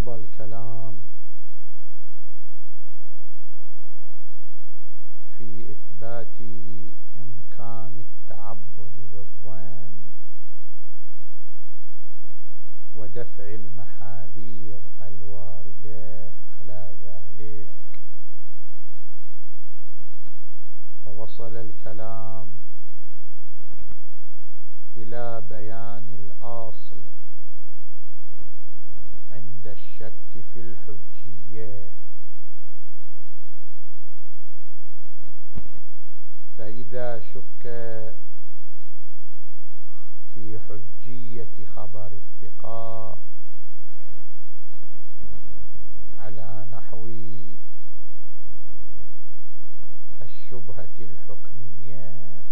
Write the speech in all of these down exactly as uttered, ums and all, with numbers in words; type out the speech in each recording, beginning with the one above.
مضى الكلام في إثبات إمكان التعبد بالظن ودفع المحاذير الواردة على ذلك، فوصل الكلام إلى بيان الأصل عند الشك في الحجية. فإذا شك في حجية خبر الثقة على نحو الشبهة الحكمية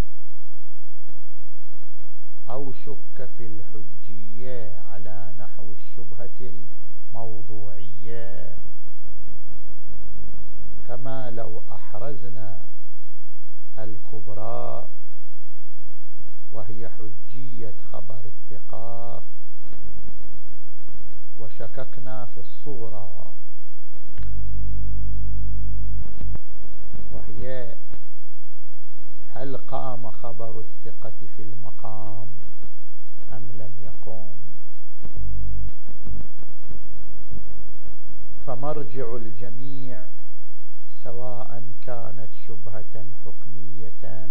أو شك في الحجية على نحو الشبهة الموضوعية، كما لو أحرزنا الكبرى وهي حجية خبر الثقة وشككنا في الصغرى وهي هل قام خبر الثقة في المقام أم لم يقم، فمرجع الجميع سواء كانت شبهة حكمية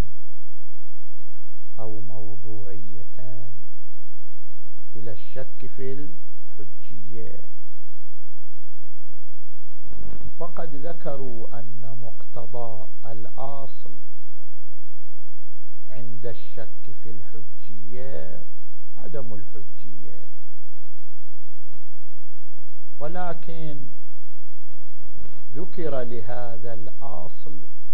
أو موضوعية إلى الشك في الحجية. وقد ذكروا أن مقتضى الأصل عند الشك في الحجية عدم الحجية، ولكن ذكر لهذا الأصل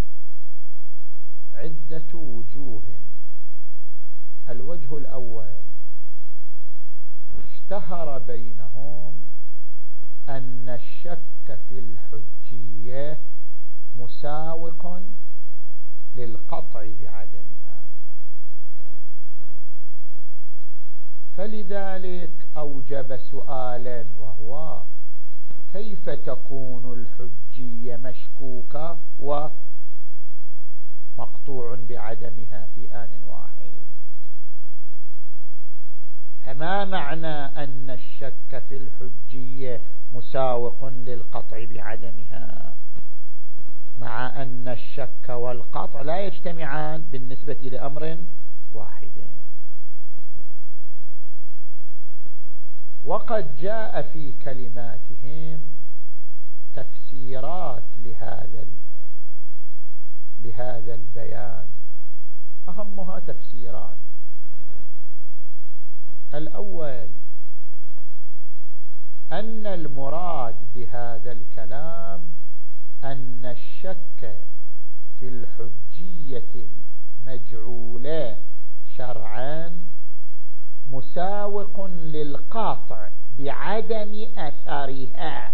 عدة وجوه. الوجه الأول اشتهر بينهم أن الشك في الحجية مساوق للقطع بعدمها، فلذلك أوجب سؤالا، وهو كيف تكون الحجية مشكوكة ومقطوع بعدمها في آن واحد؟ فما معنى أن الشك في الحجية مساوق للقطع بعدمها، مع أن الشك والقطع لا يجتمعان بالنسبة لأمر واحد؟ وقد جاء في كلماتهم تفسيرات لهذا لهذا البيان، أهمها تفسيران. الأول أن المراد بهذا الكلام أن الشك في الحجية المجعولة شرعا مساوق للقاطع بعدم أثرها،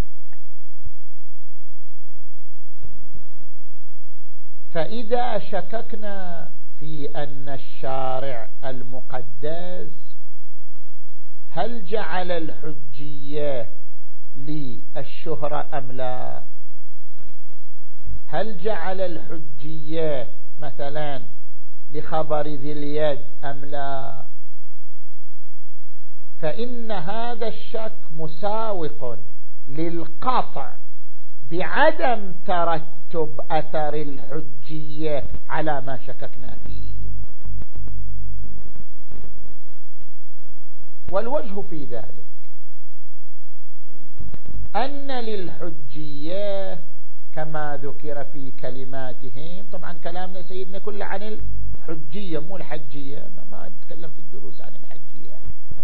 فإذا شككنا في أن الشارع المقدس هل جعل الحجية للشهرة أم لا، هل جعل الحجية مثلا لخبر ذي اليد أم لا، فإن هذا الشك مساوق للقطع بعدم ترتب أثر الحجية على ما شككنا فيه. والوجه في ذلك أن للحجية كما ذكر في كلماتهم، طبعا كلامنا سيدنا كله عن الحجية مو الحجية، ما نتكلم في الدروس عن الحجية.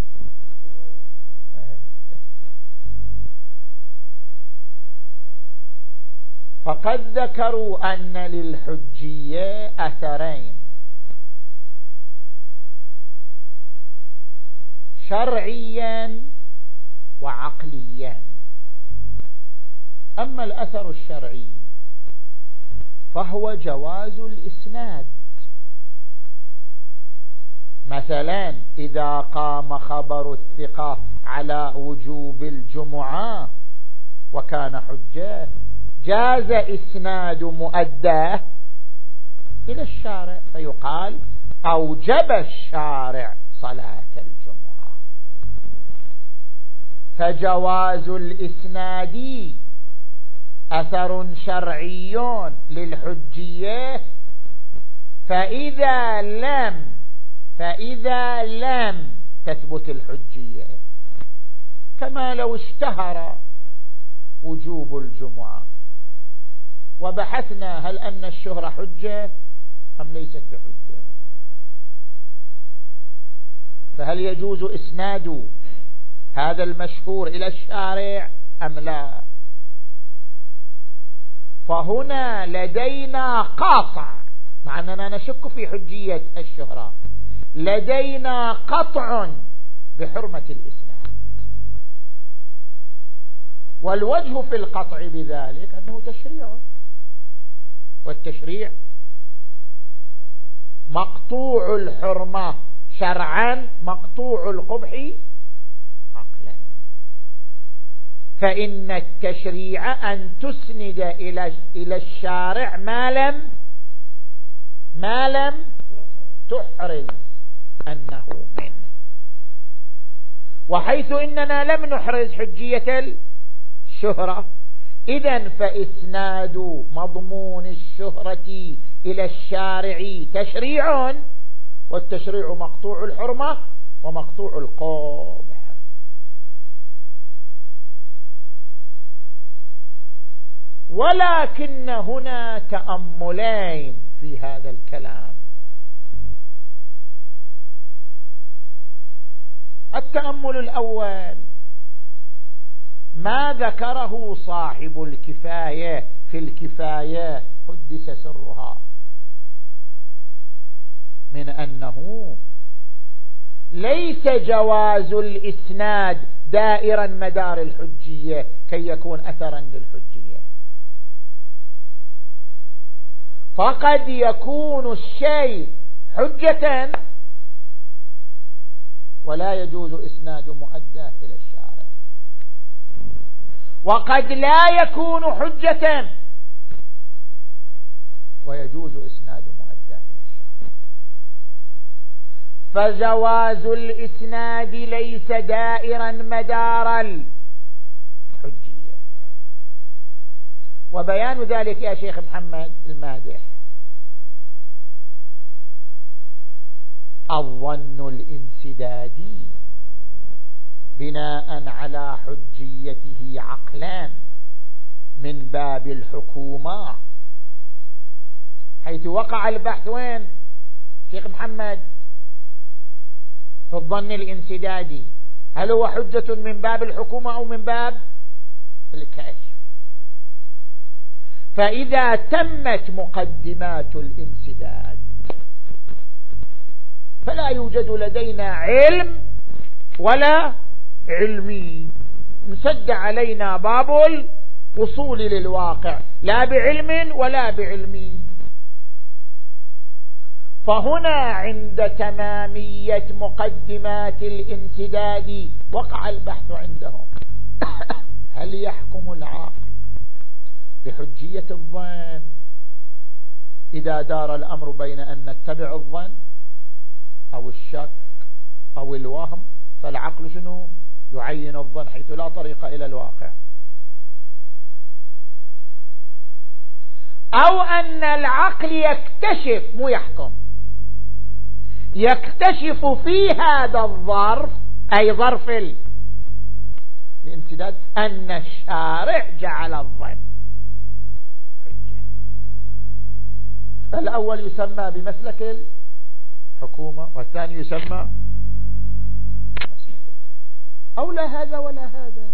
فقد ذكروا أن للحجية أثرين، شرعيا وعقليا. أما الأثر الشرعي فهو جواز الإسناد، مثلا إذا قام خبر الثقة على وجوب الجمعة وكان حجة جاز إسناد مؤداه إلى الشارع، فيقال أوجب الشارع صلاة الجمعة. فجواز الإسناد أثر شرعي للحجية، فإذا لم فإذا لم تثبت الحجية، كما لو اشتهر وجوب الجمعة وبحثنا هل أن الشهرة حجة أم ليست بحجة، فهل يجوز إسناد هذا المشهور إلى الشارع أم لا؟ فهنا لدينا قاطع، مع أننا نشك في حجية الشهرة، لدينا قطع بحرمة الإسناد. والوجه في القطع بذلك أنه تشريع، والتشريع مقطوع الحرمة شرعا مقطوع القبح عقلا. فإن التشريع أن تسند إلى إلى الشارع ما لم ما لم تحرز أنه منه، وحيث إننا لم نحرز حجية الشهرة، إذن فإسناد مضمون الشهرة إلى الشارع تشريع، والتشريع مقطوع الحرمة ومقطوع القبح. ولكن هنا تأملين في هذا الكلام. التأمل الأول ما ذكره صاحب الكفاية في الكفاية قدس سرها من أنه ليس جواز الإسناد دائرا مدار الحجية كي يكون أثرا للحجية، فقد يكون الشيء حجة ولا يجوز إسناد مؤداه إلى الشارع، وقد لا يكون حجة ويجوز إسناد مؤداه إلى الشارع. فجواز الإسناد ليس دائرا مدار الحجية. وبيان ذلك يا شيخ محمد المادح الظن الانسدادي بناء على حجيته عقلا من باب الحكومة، حيث وقع البحث وين شيخ محمد؟ في الظن الانسدادي، هل هو حجة من باب الحكومة أو من باب الكشف؟ فإذا تمت مقدمات الانسداد فلا يوجد لدينا علم ولا علمي، انسد علينا باب الوصول للواقع لا بعلم ولا بعلمي. فهنا عند تمامية مقدمات الانسداد وقع البحث عندهم هل يحكم العاقل بحجية الظن إذا دار الأمر بين أن نتبع الظن أو الشك أو الوهم، فالعقل شنو؟ يعين الظن حيث لا طريق إلى الواقع، أو أن العقل يكتشف مو يحكم، يكتشف في هذا الظرف أي ظرف الانسداد أن الشارع جعل الظن حجة. الأول يسمى بمسلك الحكومة والثاني يسمى مسلك التاني، أو لا هذا ولا هذا.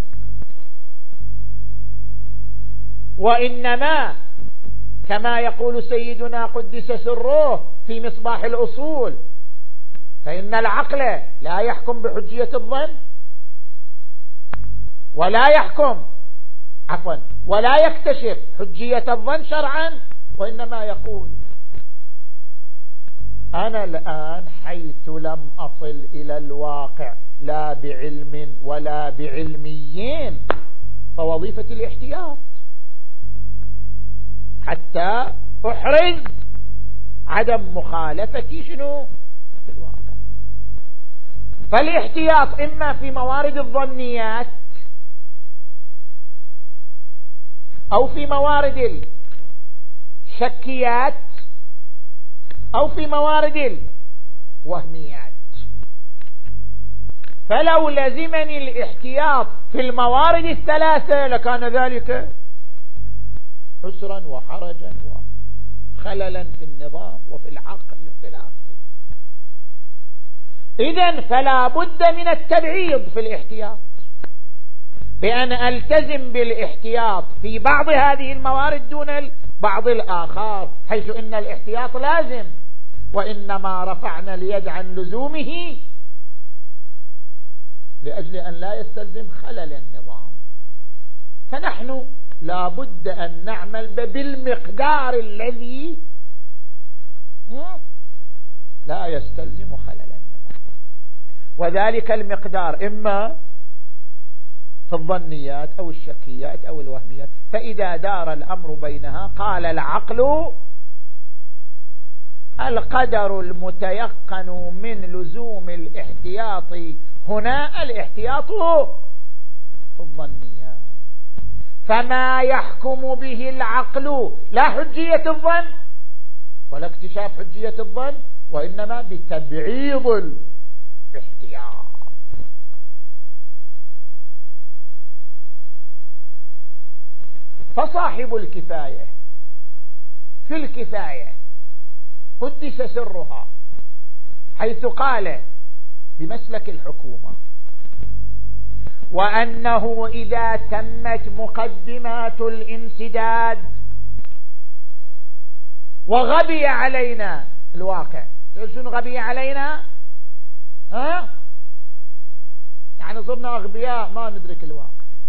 وإنما كما يقول سيدنا قدس سره في مصباح الأصول، فإن العقل لا يحكم بحجية الظن ولا يحكم عفوا ولا يكتشف حجية الظن شرعا، وإنما يقول أنا الآن حيث لم أصل إلى الواقع لا بعلم ولا بعلميين، فوظيفة الاحتياط حتى أحرز عدم مخالفتي شنو في الواقع. فالاحتياط إما في موارد الظنيات أو في موارد الشكيات أو في موارد الوهميات. فلو لزمني الاحتياط في الموارد الثلاثة لكان ذلك حسرا وحرجا وخللا في النظام وفي العقل وفي الآخر. إذن فلا بد من التبعيض في الاحتياط، بأن ألتزم بالاحتياط في بعض هذه الموارد دون بعض الآخر، حيث إن الاحتياط لازم، وإنما رفعنا اليد عن لزومه لأجل أن لا يستلزم خلل النظام. فنحن لا بد أن نعمل بالمقدار الذي لا يستلزم خلل النظام، وذلك المقدار إما في الظنيات أو الشكيات أو الوهميات. فإذا دار الأمر بينها قال العقل القدر المتيقن من لزوم الاحتياط هنا الاحتياط في الظنيات، فما يحكم به العقل لا حجية الظن ولا اكتشاف حجية الظن، وإنما بتبعيض الاحتياط. فصاحب الكفاية في الكفاية قدس سرها حيث قال بمسلك الحكومة وأنه إذا تمت مقدمات الانسداد وغبي علينا الواقع. شنو غبي علينا؟ ها؟ يعني صرنا أغبياء ما ندرك الواقع.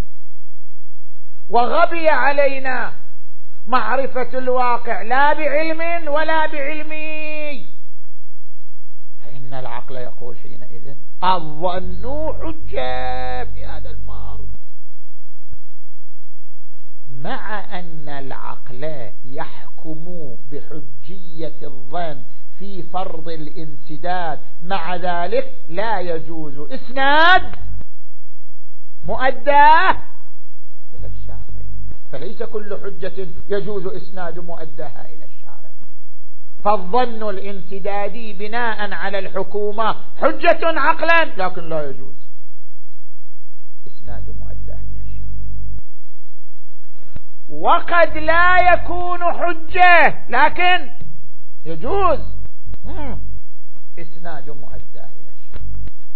وغبي علينا معرفة الواقع لا بعلم ولا بعلمي، فإن العقل يقول حينئذ الظن حجة في هذا الفرض، مع أن العقل يحكم بحجية الظن في فرض الانسداد، مع ذلك لا يجوز إسناد مؤداه إلى الشارع. فليس كل حجة يجوز إسناد مؤداها إلى الشارع. فالظن الانسدادي بناء على الحكومة حجة عقلا، لكن لا يجوز إسناد مؤداه إلى الشارع. وقد لا يكون حجة لكن يجوز إسناد مؤداه إلى الشارع.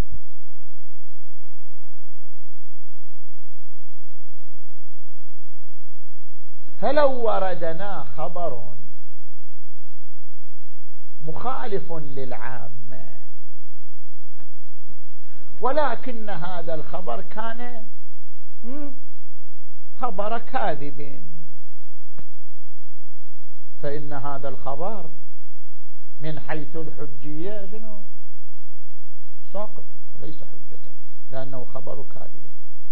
فلو وردنا خبر مخالف للعامة ولكن هذا الخبر كان خبر كاذب، فإن هذا الخبر من حيث الحجية شنو؟ ساقط، ليس حجة لأنه خبر كاذب.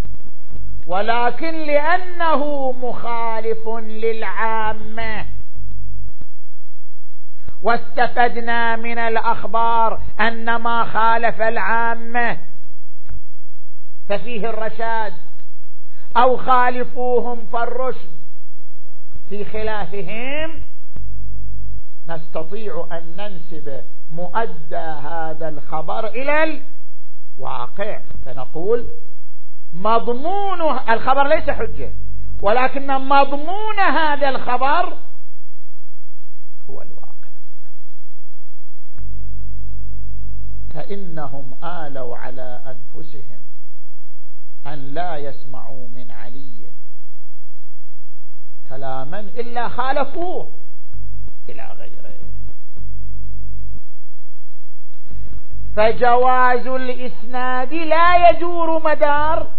ولكن لأنه مخالف للعامة واستفدنا من الأخبار أن ما خالف العامة ففيه الرشاد أو خالفوهم فالرشد في خلافهم، نستطيع أن ننسب مؤدى هذا الخبر إلى الواقع، فنقول مضمون الخبر ليس حجة، ولكن مضمون هذا الخبر هو الواقع. فإنهم آلوا على أنفسهم أن لا يسمعوا من علي كلاما إلا خالفوه إلى غيره. فجواز الإسناد لا يدور مدار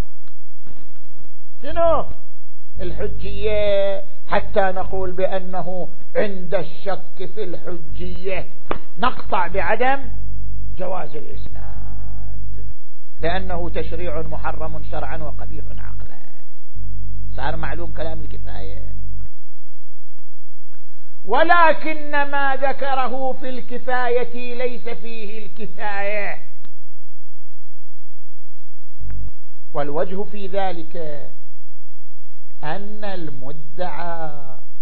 شنو؟ الحجية، حتى نقول بأنه عند الشك في الحجية نقطع بعدم جواز الإسناد، لأنه تشريع محرم شرعا وقبيح عقلا. صار معلوم كلام الكفاية. ولكن ما ذكره في الكفاية ليس فيه الكفاية، والوجه في ذلك أن المدعى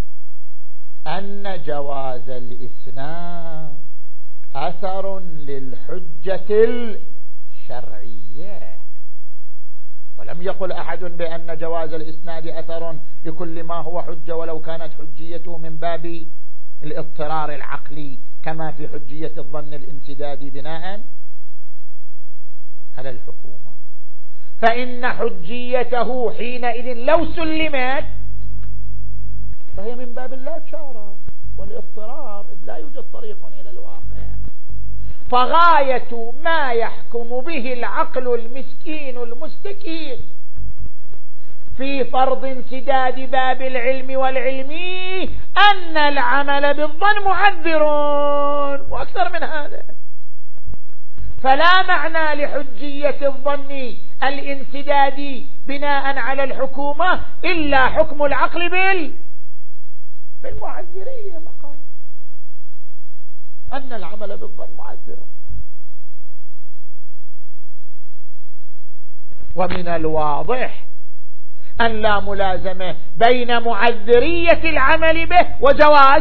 أن جواز الإسناد أثر للحجة الشرعية، ولم يقل أحد بأن جواز الإسناد أثر لكل ما هو حجة ولو كانت حجيته من باب الاضطرار العقلي كما في حجية الظن الانسدادي بناء على الحكومة، فإن حجيته حينئذ لو سلمت فهي من باب لا تشارة والاضطرار، لا يوجد طريق إلى الواقع. فغاية ما يحكم به العقل المسكين المستكين في فرض انسداد باب العلم والعلمي أن العمل بالظن معذر، وأكثر من هذا. فلا معنى لحجية الظن الانسدادي بناء على الحكومة إلا حكم العقل بال بالمعذرية مقام، أن العمل بالظن معذر. ومن الواضح أن لا ملازمة بين معذرية العمل به وجواز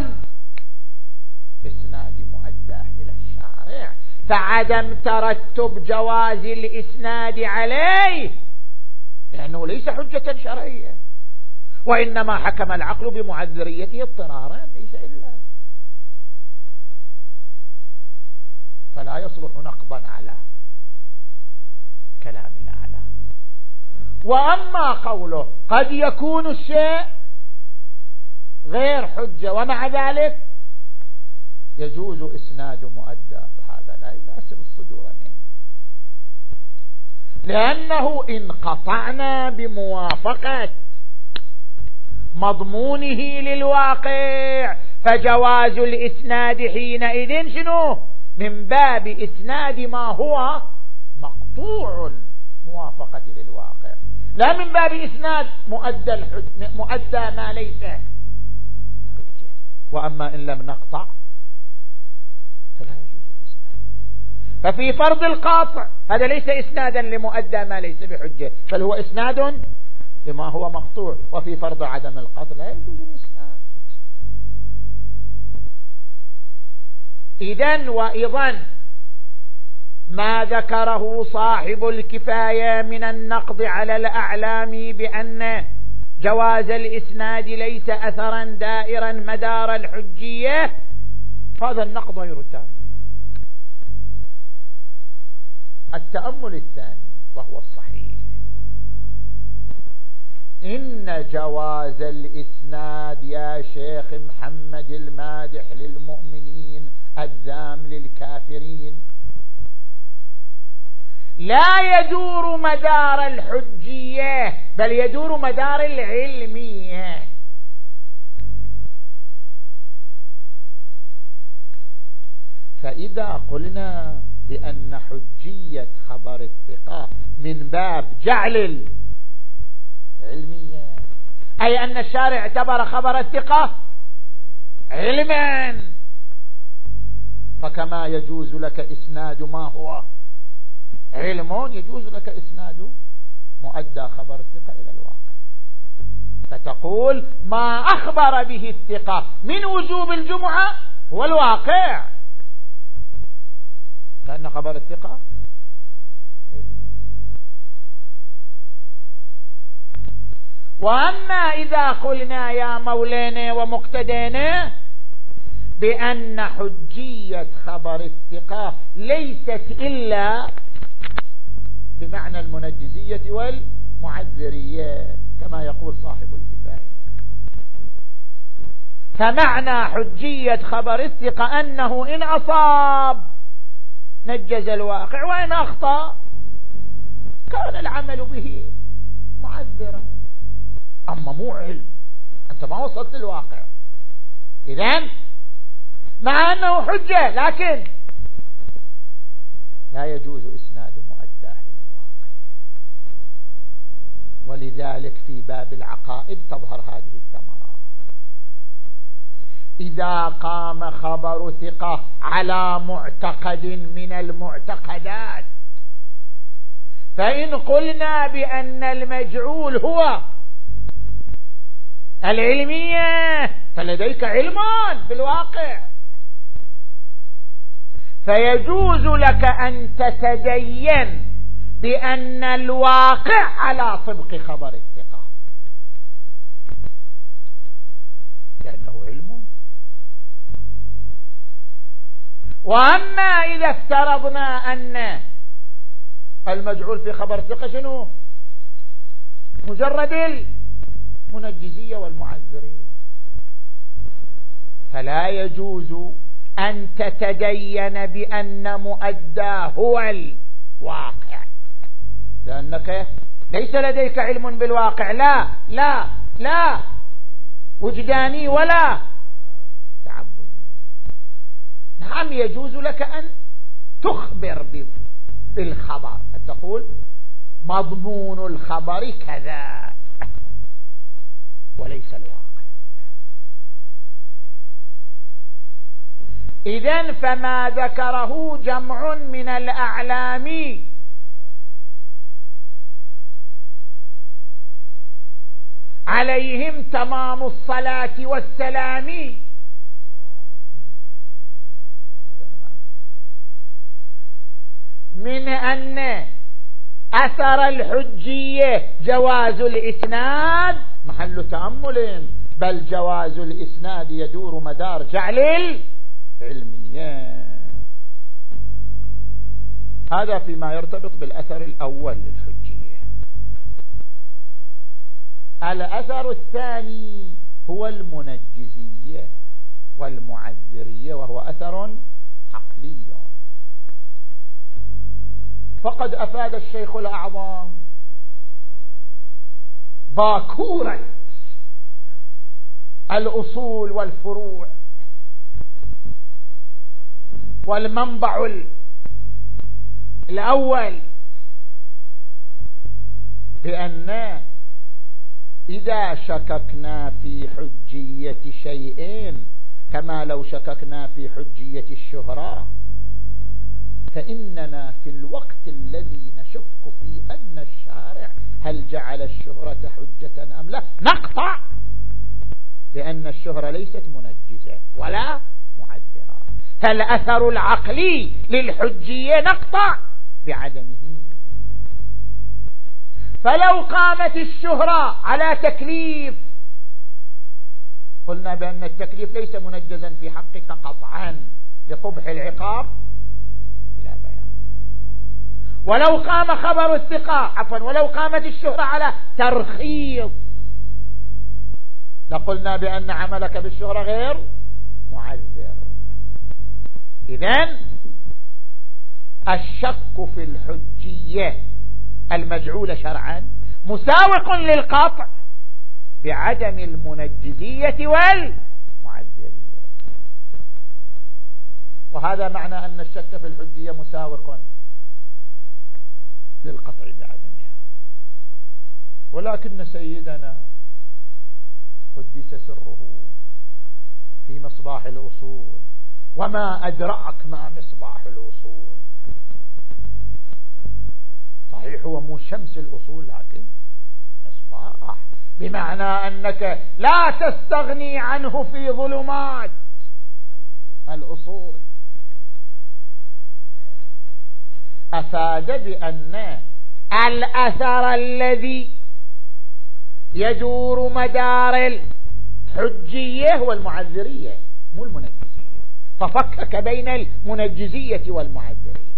إسناد مؤداه إلى الشارع، فعدم ترتب جواز الإسناد عليه لأنه ليس حجة شرعية، وإنما حكم العقل بمعذريته اضطرارا ليس إلا، فلا يصلح نقضا على كلام الأعلام. وأما قوله قد يكون الشيء غير حجة ومع ذلك يجوز إسناد مؤدى، هذا لا يناسب الصدور منه، لأنه إن قطعنا بموافقة مضمونه للواقع فجواز الإسناد حينئذ شنو؟ من باب إسناد ما هو مقطوع موافقة للواقع، لا من باب إسناد مؤدى الحج مؤدى ما ليس حجة. وأما إن لم نقطع فلا يجوز الإسناد. ففي فرض القاطع هذا ليس إسنادا لمؤدى ما ليس بحجة، بل هو إسناد لما هو مقطوع. وفي فرض عدم القطع لا يجوز الإسناد. إذن وإذن ما ذكره صاحب الكفاية من النقض على الأعلام بأن جواز الإسناد ليس أثرا دائرا مدار الحجية، هذا النقض غير تام. التأمل الثاني وهو الصحيح، إن جواز الإسناد يا شيخ محمد المادح للمؤمنين الذام للكافرين لا يدور مدار الحجية بل يدور مدار العلمية. فإذا قلنا بأن حجية خبر الثقة من باب جعل العلمية، أي أن الشارع اعتبر خبر الثقة علما، فكما يجوز لك إسناد ما هو علم يجوز لك إسناد مؤدى خبر الثقة إلى الواقع. فتقول ما أخبر به الثقة من وجوب الجمعة هو الواقع، لأن خبر الثقة علم. وأما إذا قلنا يا مولانا ومقتدينا بأن حجية خبر الثقة ليست إلا بمعنى المنجزية والمعذرية كما يقول صاحب الكفاية، فمعنى حجية خبر الثقة أنه إن أصاب نجز الواقع وإن أخطأ كان العمل به معذرا. أما مو علم، أنت ما وصلت الواقع، إذن مع أنه حجة لكن لا يجوز إسناد مؤداه إلى الواقع. ولذلك في باب العقائد تظهر هذه الثمرة. إذا قام خبر ثقة على معتقد من المعتقدات، فإن قلنا بأن المجعول هو العلمية فلديك علم بالواقع، فيجوز لك أن تتدين بأن الواقع على طبق خبر الثقة لأنه علم. وأما إذا افترضنا أن المجعول في خبر الثقة شنو؟ مجرد المنجزية والمعذرية، فلا يجوز أن تتدين بأن مؤداه هو الواقع، لأنك ليس لديك علم بالواقع، لا لا لا وجداني ولا تعبدي. نعم يجوز لك أن تخبر بالخبر، أن تقول مضمون الخبر كذا وليس الواقع. إذن فما ذكره جمع من الأعلام عليهم تمام الصلاة والسلام من أن أثر الحجية جواز الإسناد محل تأمل، بل جواز الإسناد يدور مدار جعل العلمية. هذا فيما يرتبط بالأثر الأول للحجية. الأثر الثاني هو المنجزية والمعذرية، وهو أثر عقلي. فقد أفاد الشيخ الأعظم باكورة الأصول والفروع والمنبع الأول بأن إذا شككنا في حجية شيء كما لو شككنا في حجية الشهرة، فإننا في الوقت الذي نشك في أن الشارع هل جعل الشهرة حجة أم لا نقطع لأن الشهرة ليست منجزة ولا معذرة. فالأثر العقلي للحجية نقطع بعدمه. فلو قامت الشهرة على تكليف قلنا بأن التكليف ليس منجزا في حقك قطعا لقبح العقاب بلا بيان. ولو قام خبر الثقة عفوا ولو قامت الشهرة على ترخيص لقلنا بأن عملك بالشهرة غير معذر. إذن الشك في الحجية المجعولة شرعا مساوق للقطع بعدم المنجزية والمعذرية. وهذا معنى أن الشك في الحجية مساوق للقطع بعدمها. ولكن سيدنا قدس سره في مصباح الأصول وما أدرأك ما مصباح الأصول، صحيح هو مو شمس الأصول لكن مصباح، بمعنى أنك لا تستغني عنه في ظلمات الأصول. أفاد بأن الأثر الذي يدور مدار الحجية هو المعذرية مو المنجزية، ففكك بين المنجزية والمعذرية،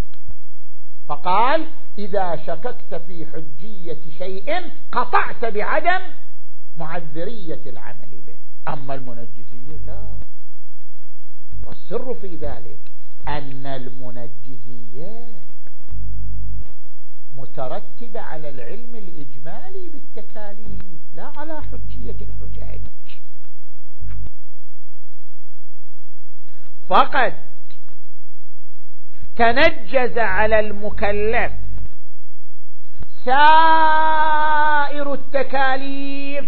فقال إذا شككت في حجية شيء قطعت بعدم معذرية العمل به، أما المنجزية لا. والسر في ذلك أن المنجزية مترتبة على العلم الإجمالي بالتكاليف لا على حجية الحجاج. فقد تنجز على المكلف سائر التكاليف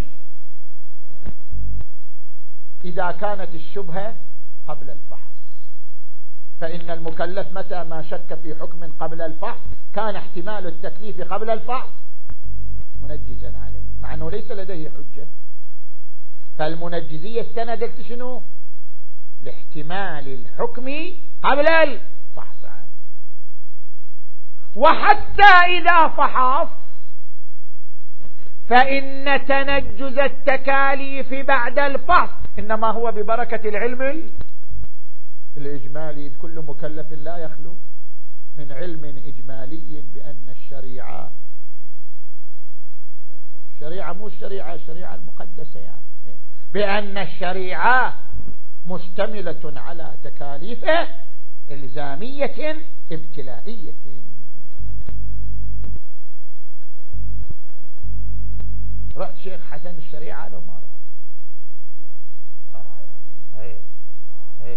إذا كانت الشبهة قبل الفحص، فإن المكلف متى ما شك في حكم قبل الفحص كان احتمال التكليف قبل الفحص منجزا عليه، مع أنه ليس لديه حجة. فالمنجزية استندت شنو؟ لاحتمال الحكم قبل الفحص عنه. وحتى إذا فحص فإن تنجز التكاليف بعد الفحص إنما هو ببركة العلم الإجمالي. كل مكلف لا يخلو من علم إجمالي بأن الشريعة الشريعة مو الشريعة الشريعة المقدسة يعني بأن الشريعة مشتملة على تكاليف إلزامية ابتلائية. رحت شيخ حسن الشريعة لو ما رحت؟ آه. ايه ايه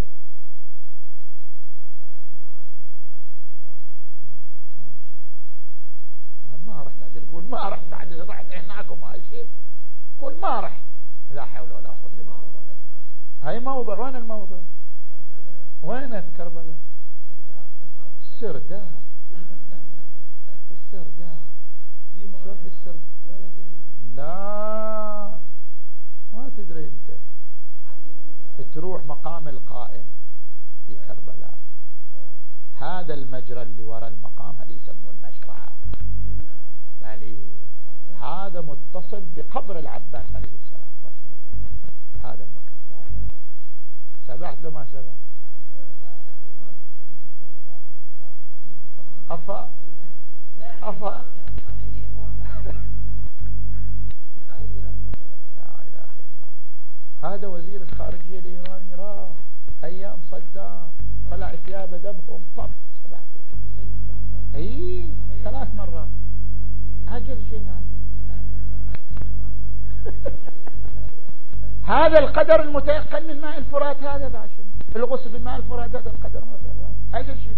ما رحت عدل، قول ما رحت عدل، رحت هناك وما شيء، قول ما رحت. لا حول ولا قوة الا بالله. هاي موضع، وين الموضع؟ وين في كربلاء؟ السرداب. السرداب شوف السرداب. لا ما تدري انت، تروح مقام القائم في كربلاء، هذا المجرى اللي وراء المقام هذا يسموه المشرعة، يعني هذا متصل بقبر العباس عليه السلام مباشرة. هذا المكان سبعت له ما سبعت؟ أفا أفا هذا وزير الخارجية الإيراني راح أيام صدام خلع ثياب دبهم طب سبعة اي ثلاث مرات عجل شيء عجل. هذا القدر المتيقن من ماء الفرات، هذا باشا الغسل بماء الفرات، هذا القدر المتيقن عجل شيء.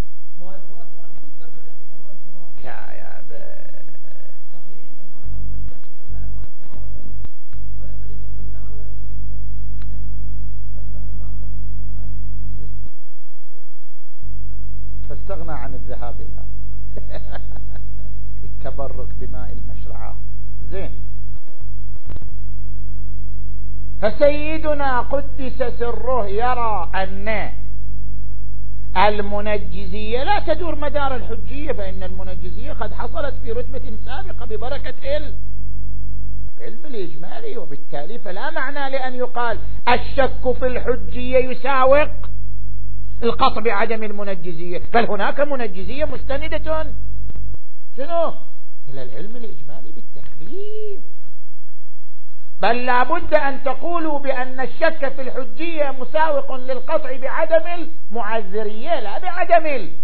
يا يا فاستغنى عن الذهاب لها. التبرك بماء المشرعة زين. فسيدنا قدس سره يرى أن المنجزية لا تدور مدار الحجية، فإن المنجزية قد حصلت في رتبة سابقة ببركة العلم الإجمالي، وبالتالي فلا معنى لأن يقال الشك في الحجية يساوق القطع بعدم المنجزية، بل هناك منجزية مستندة شنو؟ إلى العلم الإجمالي بالتكليف. بل لابد أن تقولوا بأن الشك في الحجية مساوق للقطع بعدم المعذرية لا بعدم المنجزية.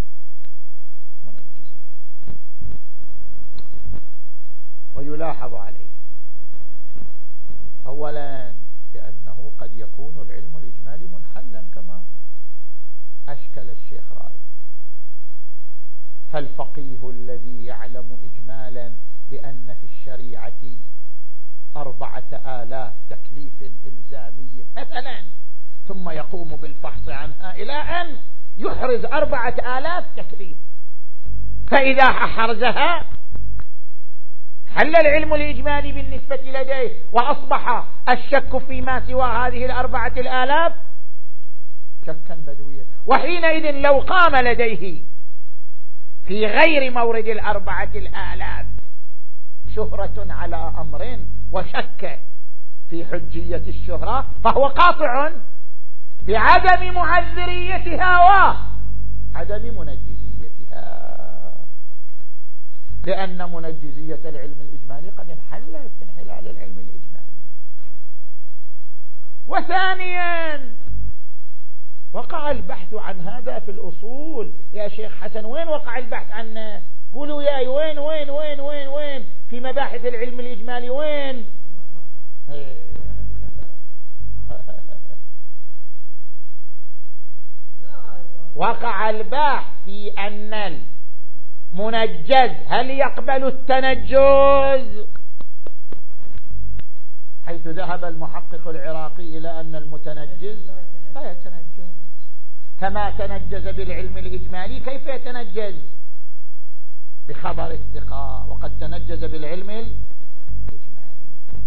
ويلاحظ عليه أولا بأنه قد يكون العلم الإجمالي منحلا كما أشكل الشيخ رائد. فالفقيه الذي يعلم إجمالا بأن في الشريعة أربعة آلاف تكليف إلزامي مثلا، ثم يقوم بالفحص عنها إلى أن يحرز أربعة آلاف تكليف، فإذا أحرزها حل العلم الإجمالي بالنسبة لديه، وأصبح الشك فيما سوى هذه الأربعة الآلاف شكا بدويا. وحينئذ لو قام لديه في غير مورد الأربعة الآلاف شهرة على أمر وشك في حجية الشهرة فهو قاطع بعدم معذريتها وعدم منجزيتها، لأن منجزية العلم الإجمالي قد انحلت من حلال العلم الإجمالي. وثانيا وقع البحث عن هذا في الأصول. يا شيخ حسن وين وقع البحث عنه؟ قولوا ياي وين وين وين وين وين في مباحث العلم الإجمالي وين؟ وقع البحث في أن منجز هل يقبل التنجز؟ حيث ذهب المحقق العراقي إلى أن المتنجز لا يتنجز، كما تنجز بالعلم الإجمالي كيف يتنجز بخبر الثقة وقد تنجز بالعلم الإجمالي؟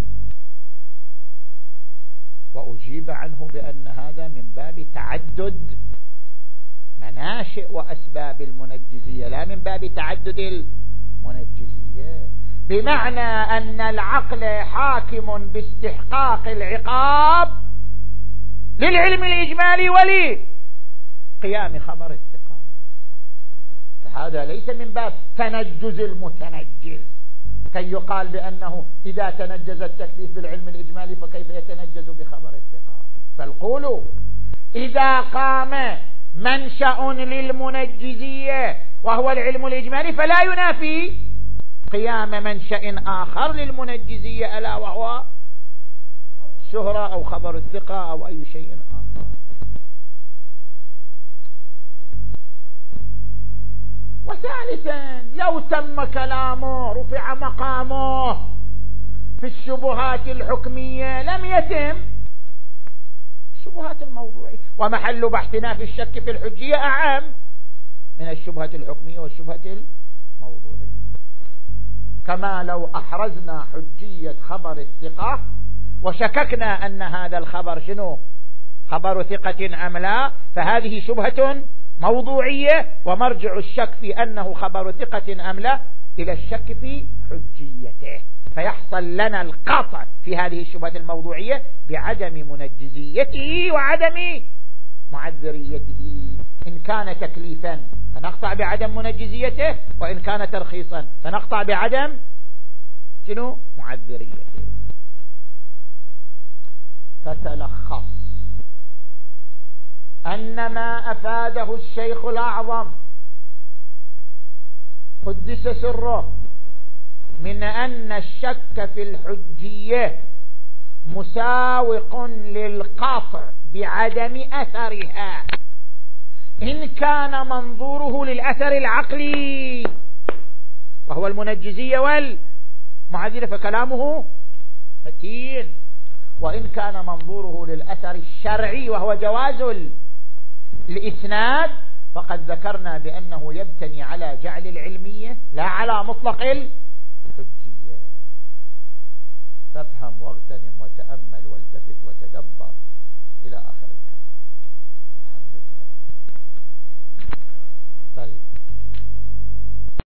وأجيب عنه بأن هذا من باب تعدد مناشئ وأسباب المنجزية لا من باب تعدد المنجزية، بمعنى أن العقل حاكم باستحقاق العقاب للعلم الإجمالي ولقيام خبر الثقة. فهذا ليس من باب تنجز المتنجز كي يقال بأنه إذا تنجز التكليف بالعلم الإجمالي فكيف يتنجز بخبر الثقة. بل قولوا إذا قام منشأ للمنجزية وهو العلم الإجمالي فلا ينافي قيام منشأ آخر للمنجزية ألا وهو شهرة أو خبر الثقة أو أي شيء آخر. وثالثا لو تم كلامه رفع مقامه في الشبهات الحكمية لم يتم الشبهات الموضوعية، ومحل بحثنا في الشك في الحجية أعم من الشبهة الحكمية والشبهة الموضوعية. كما لو أحرزنا حجية خبر الثقة وشككنا أن هذا الخبر شنو خبر ثقة أم لا، فهذه شبهة موضوعية ومرجع الشك في أنه خبر ثقة أم لا إلى الشك في حجيته، فيحصل لنا القطع في هذه الشبهة الموضوعية بعدم منجزيته وعدم معذريته. إن كان تكليفا فنقطع بعدم منجزيته، وإن كان ترخيصا فنقطع بعدم شنو معذريته. فتلخص أن ما أفاده الشيخ الأعظم قدس سره من أن الشك في الحجية مساوق للقطع بعدم أثرها إن كان منظوره للأثر العقلي وهو المنجزية والمعذرة فكلامه متين، وإن كان منظوره للأثر الشرعي وهو جواز الإسناد فقد ذكرنا بأنه يبتني على جعل العلمية لا على مطلق الحجية. فافهم واغتنم وتأمل والتفت وتدبر إلى آخر الكلام. الحمد لله. بل